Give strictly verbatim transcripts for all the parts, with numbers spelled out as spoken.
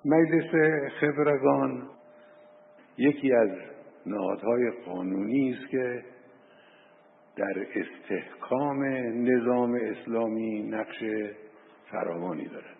مجلس خبرگان یکی از نهادهای قانونی است که در استحکام نظام اسلامی نقش فراوانی دارد.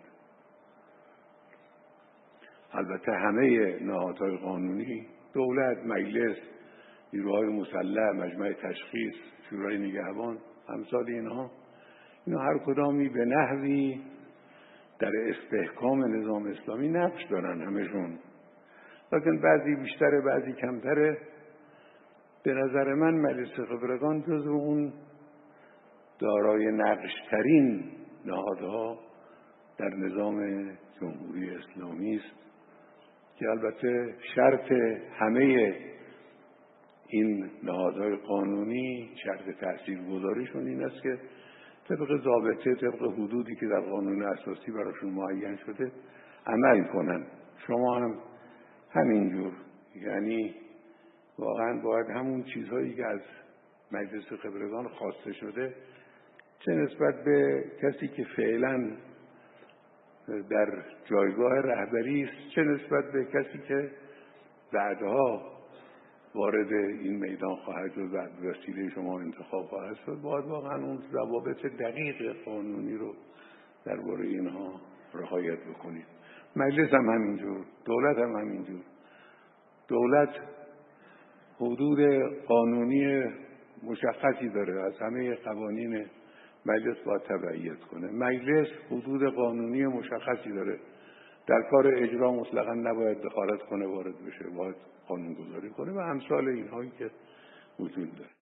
البته همه نهادهای قانونی، دولت، مجلس، نیروهای مسلح، مجمع تشخیص، شورای نگهبان، امثال اینها، اینا هر کدامی به نحوی در استحکام نظام اسلامی نقش دارن همشون، لیکن بعضی بیشتره بعضی کمتره. به نظر من مجلس خبرگان جزو اون دارای نقشترین نهادها در نظام جمهوری اسلامی است که البته شرط همه این نهادهای قانونی، شرط تاثیرگذاریشون این است که طبق ضابطه، طبق حدودی که در قانون اساسی براشون معین شده عمل کنن. شما هم همینجور، یعنی واقعا باید همون چیزهایی که از مجلس خبرگان خواسته شده، چه نسبت به کسی که فعلا در جایگاه رهبری است، چه نسبت به کسی که بعدها وارد این میدان خواهد شد و به وسیله شما انتخاب خواهد شد، باید واقعا اون ضوابط دقیق قانونی رو درباره اینها رعایت بکنید. مجلس هم همینجور، دولت هم همینجور. دولت حدود قانونی مشخصی داره، از همه قوانین مجلس باید تبعیت کنه. مجلس حدود قانونی مشخصی داره، در کار اجرا مطلقا نباید دخالت کنه، وارد بشه، باید قانون گذاری کنه و امثال اینهایی که وجود داره.